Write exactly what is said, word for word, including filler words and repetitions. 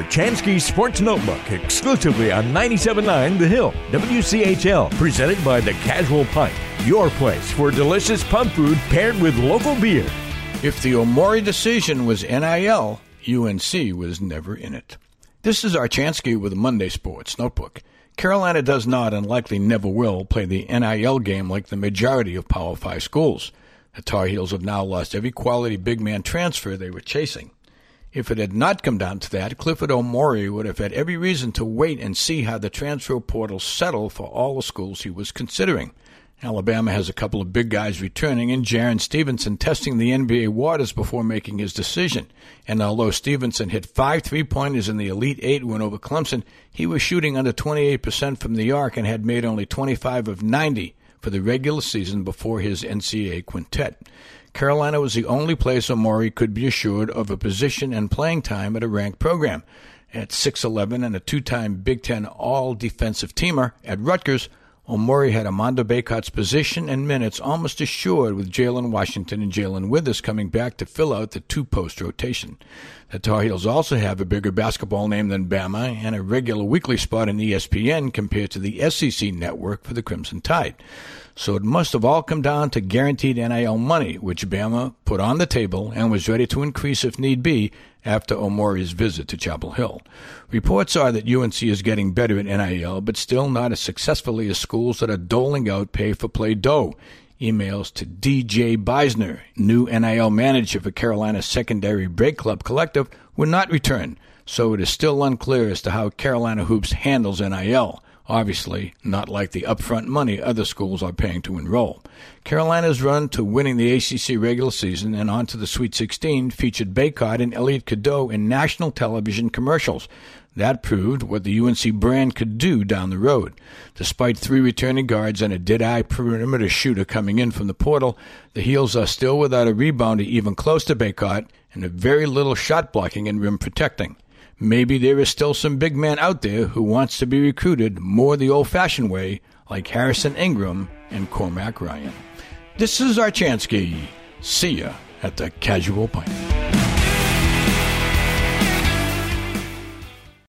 our Chansky Sports Notebook exclusively on ninety-seven point nine The Hill, W C H L, presented by The Casual Pint, your place for delicious pub food paired with local beer. If the Omori decision was N I L, U N C was never in it. This is our Chansky with a Monday Sports Notebook. Carolina does not and likely never will play the N I L game like the majority of Power five schools. The Tar Heels have now lost every quality big man transfer they were chasing. If it had not come down to that, Clifford Omori would have had every reason to wait and see how the transfer portal settled for all the schools he was considering. Alabama has a couple of big guys returning and Jaron Stevenson testing the N B A waters before making his decision. And although Stevenson hit five three-pointers in the Elite Eight win over Clemson, he was shooting under twenty-eight percent from the arc and had made only twenty-five of ninety for the regular season before his N C double A quintet. Carolina was the only place Omori could be assured of a position and playing time at a ranked program. At six eleven and a two-time Big Ten all-defensive teamer at Rutgers, Omori had Armando Bacot's position and minutes almost assured with Jalen Washington and Jalen Withers coming back to fill out the two-post rotation. The Tar Heels also have a bigger basketball name than Bama and a regular weekly spot in E S P N compared to the S E C network for the Crimson Tide. So it must have all come down to guaranteed N I L money, which Bama put on the table and was ready to increase if need be after Omori's visit to Chapel Hill. Reports are that U N C is getting better at N I L, but still not as successfully as schools that are doling out pay-for-play dough. Emails to D J Beisner, new N I L manager for Carolina's secondary break club collective, were not returned, so it is still unclear as to how Carolina Hoops handles N I L. Obviously, not like the upfront money other schools are paying to enroll. Carolina's run to winning the A C C regular season and on to the Sweet sixteen featured Bacot and Elliot Cadeau in national television commercials. That proved what the U N C brand could do down the road. Despite three returning guards and a dead-eye perimeter shooter coming in from the portal, the Heels are still without a rebounder even close to Bacot and a very little shot blocking and rim protecting. Maybe there is still some big man out there who wants to be recruited more the old-fashioned way, like Harrison Ingram and Cormac Ryan. This is our Chansky. See ya at the Casual Pint.